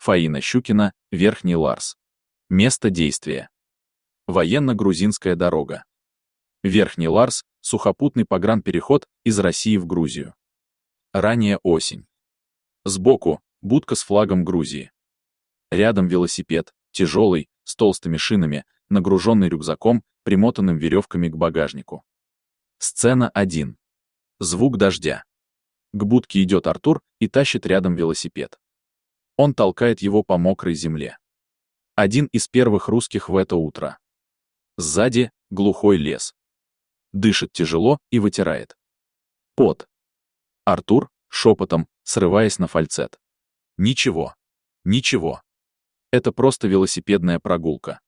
Фаина Щукина, Верхний Ларс. Место действия. Военно-грузинская дорога. Верхний Ларс — сухопутный погранпереход из России в Грузию. Ранняя осень. Сбоку — будка с флагом Грузии. Рядом велосипед, тяжелый, с толстыми шинами, нагруженный рюкзаком, примотанным веревками к багажнику. Сцена 1. Звук дождя. К будке идет Артур и тащит рядом велосипед. Он толкает его по мокрой земле. Один из первых русских в это утро. Сзади — глухой лес. Дышит тяжело и вытирает пот. Артур, шепотом, срываясь на фальцет. Ничего. Ничего. Это просто велосипедная прогулка.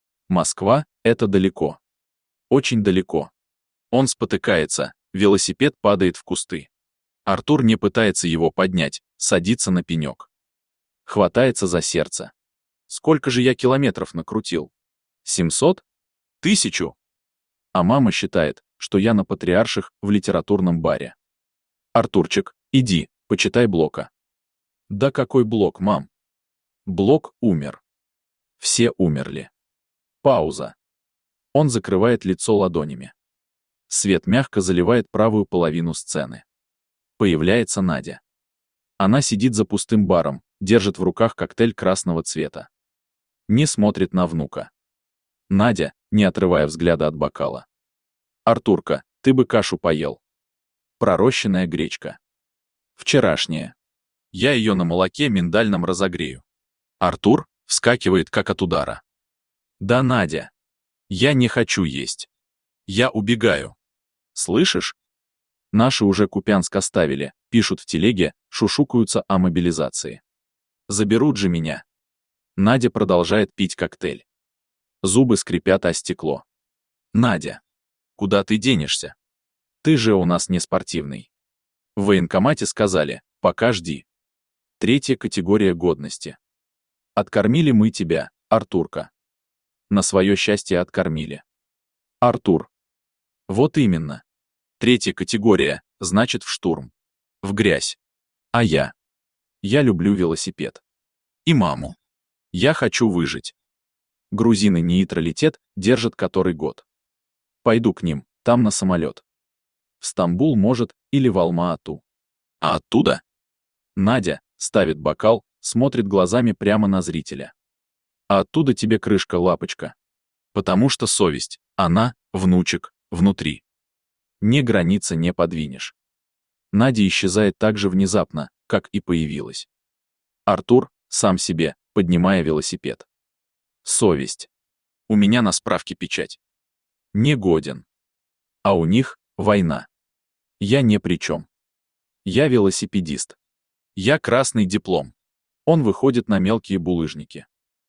Москва — это далеко. Очень далеко. Он спотыкается, велосипед падает в кусты. Артур не пытается его поднять, садится на пенек. Хватается за сердце. Сколько же я километров накрутил? 700? 1000? А мама считает, что я на Патриарших в литературном баре. Артурчик, иди, почитай Блока. Да какой Блок, мам? Блок умер. Все умерли. Пауза. Он закрывает лицо ладонями. Свет мягко заливает правую половину сцены. Появляется Надя. Она сидит за пустым баром, держит в руках коктейль красного цвета. Не смотрит на внука. Надя, не отрывая взгляда от бокала. «Артурка, ты бы кашу поел. Пророщенная гречка. Вчерашняя. Я ее на молоке миндальном разогрею». Артур вскакивает как от удара. «Да, Надя. Я не хочу есть. Я убегаю. Слышишь? Наши уже Купянск оставили, пишут в телеге, шушукаются о мобилизации. Заберут же меня». Надя продолжает пить коктейль. Зубы скрипят о стекло. «Надя, куда ты денешься? Ты же у нас не спортивный. В военкомате сказали, пока жди. 3-я категория годности. Откормили мы тебя, Артурка. На свое счастье откормили. Артур. Вот именно. 3-я категория, значит в штурм. В грязь. А я? Я люблю велосипед. И маму. Я хочу выжить. Грузины нейтралитет держат который год. Пойду к ним, там на самолет. В Стамбул, может, или в Алма-Ату. А оттуда? Надя ставит бокал, смотрит глазами прямо на зрителя. А оттуда тебе крышка, лапочка. Потому что совесть, она, внучек, внутри. Ни границы не подвинешь. Надя исчезает так же внезапно, как и появилась. Артур, сам себе, поднимая велосипед. Совесть. У меня на справке печать. Не годен. А у них война. Я не при чем. Я велосипедист. Я красный диплом. Он выходит на мелкие булыжники.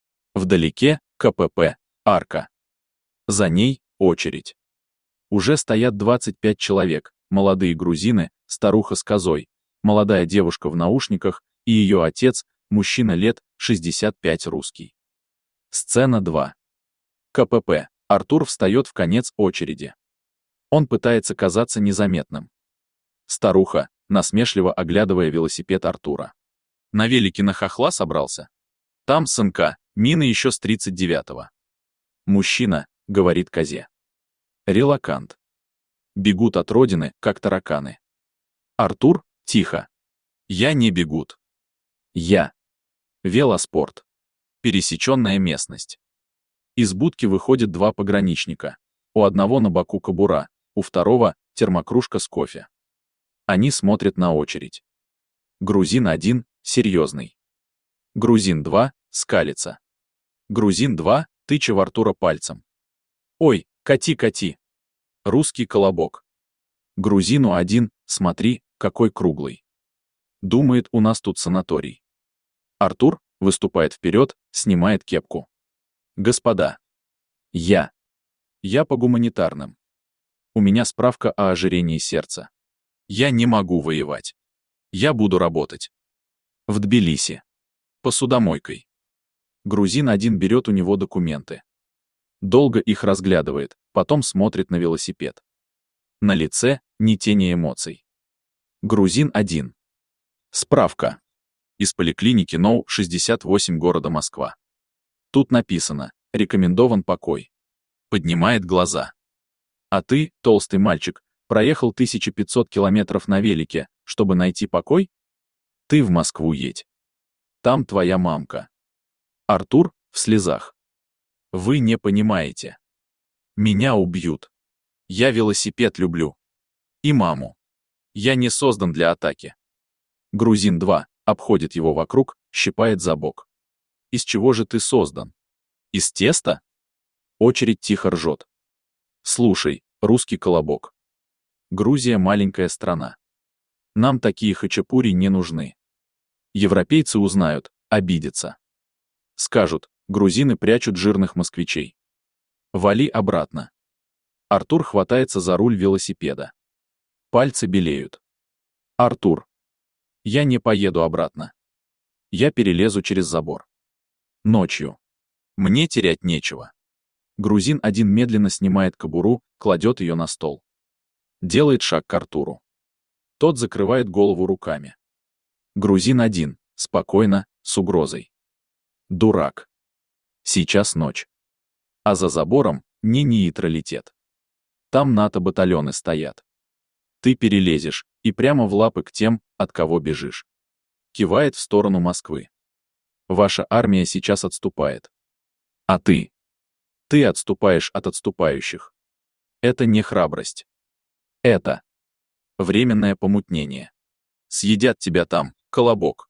Вдалеке КПП, арка. За ней очередь. Уже стоят 25 человек, молодые грузины, старуха с козой, молодая девушка в наушниках и ее отец, мужчина лет 65 русский. Сцена 2. КПП. Артур встает в конец очереди. Он пытается казаться незаметным. Старуха, насмешливо оглядывая велосипед Артура. На велике на хохла собрался? Там, сынка, мины еще с 39-го. Мужчина, говорит козе. Релакант. Бегут от родины, как тараканы. Артур, тихо. Я не бегут. Я. Велоспорт. Пересеченная местность. Из будки выходят 2 пограничника. У одного на боку кобура, у второго — термокружка с кофе. Они смотрят на очередь. Грузин 1 — серьезный. Грузин 2 — скалится. Грузин 2 — тыча в Артура пальцем. Ой, кати, кати. Русский колобок. Грузину 1 — смотри, какой круглый. Думает, у нас тут санаторий. Артур выступает вперед, снимает кепку. Господа. Я по гуманитарным. У меня справка о ожирении сердца. Я не могу воевать. Я буду работать. В Тбилиси. Посудомойкой. Грузин 1 берет у него документы. Долго их разглядывает, потом смотрит на велосипед. На лице ни тени эмоций. Грузин 1. Справка. Из поликлиники НОУ 68 города Москва. Тут написано: рекомендован покой. Поднимает глаза. А ты, толстый мальчик, проехал 1500 километров на велике, чтобы найти покой? Ты в Москву едь. Там твоя мамка. Артур в слезах. Вы не понимаете. Меня убьют. Я велосипед люблю. И маму. Я не создан для атаки. Грузин 2 обходит его вокруг, щипает за бок. Из чего же ты создан? Из теста? Очередь тихо ржет. Слушай, русский колобок. Грузия маленькая страна. Нам такие хачапури не нужны. Европейцы узнают, обидятся. Скажут, грузины прячут жирных москвичей. Вали обратно. Артур хватается за руль велосипеда. Пальцы белеют. Артур. Я не поеду обратно. Я перелезу через забор. Ночью. Мне терять нечего. Грузин 1 медленно снимает кобуру, кладет ее на стол. Делает шаг к Артуру. Тот закрывает голову руками. Грузин 1, спокойно, с угрозой. Дурак. Сейчас ночь. А за забором не нейтралитет. Там НАТО-батальоны стоят. Ты перелезешь, и прямо в лапы к тем, от кого бежишь. Кивает в сторону Москвы. Ваша армия сейчас отступает. А ты? Ты отступаешь от отступающих. Это не храбрость. Это временное помутнение. Съедят тебя там, колобок.